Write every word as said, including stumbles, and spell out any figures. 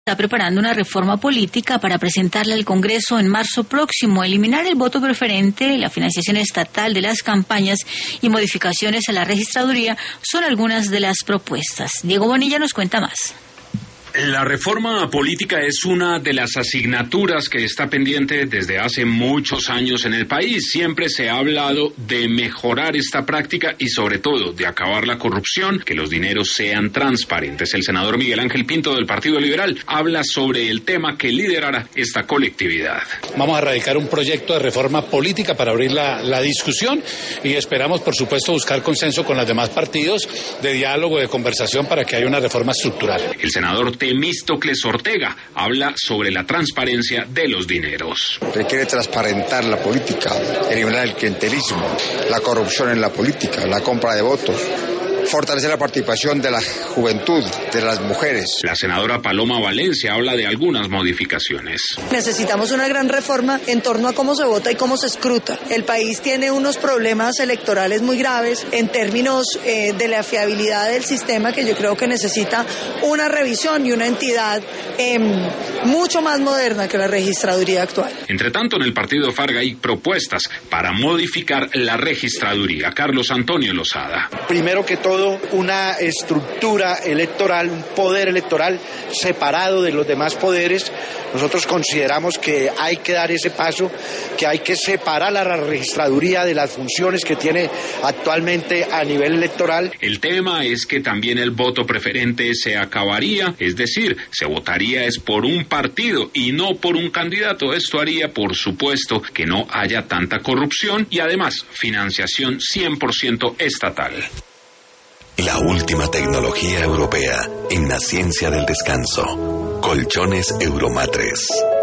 Está preparando una reforma política para presentarla al Congreso en marzo próximo. Eliminar el voto preferente, la financiación estatal de las campañas y modificaciones a la registraduría son algunas de las propuestas. Diego Bonilla nos cuenta más. La reforma política es una de las asignaturas que está pendiente desde hace muchos años en el país. Siempre se ha hablado de mejorar esta práctica y sobre todo de acabar la corrupción, que los dineros sean transparentes. El senador Miguel Ángel Pinto del Partido Liberal habla sobre el tema que liderará esta colectividad. Vamos a radicar un proyecto de reforma política para abrir la, la discusión y esperamos, por supuesto, buscar consenso con los demás partidos de diálogo, de conversación para que haya una reforma estructural. El senador Temístocles Ortega habla sobre la transparencia de los dineros. Requiere transparentar la política, eliminar el clientelismo, la corrupción en la política, la compra de votos, fortalecer la participación de la juventud, de las mujeres. La senadora Paloma Valencia habla de algunas modificaciones. Necesitamos una gran reforma en torno a cómo se vota y cómo se escruta. El país tiene unos problemas electorales muy graves en términos eh, de la fiabilidad del sistema, que yo creo que necesita una revisión y una entidad eh, mucho más moderna que la registraduría actual. Entre tanto, en el partido Farga hay propuestas para modificar la registraduría. Carlos Antonio Lozada. Primero que todo, una estructura electoral, un poder electoral separado de los demás poderes. Nosotros consideramos que hay que dar ese paso, que hay que separar a la registraduría de las funciones que tiene actualmente a nivel electoral. El tema es que también el voto preferente se acabaría, es decir, se votaría es por un partido y no por un candidato. Esto haría, por supuesto, que no haya tanta corrupción y además financiación cien por ciento estatal. La última tecnología europea en la ciencia del descanso. Colchones Euromatres.